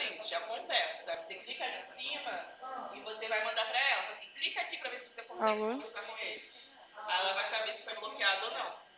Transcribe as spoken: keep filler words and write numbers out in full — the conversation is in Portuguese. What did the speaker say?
gente, acontece, tá? Você clica ali em cima e você vai mandar pra ela. Fala assim, clica aqui pra ver se você consegue se Alô? conversar com ele. Aí ela vai saber se foi bloqueado ou não.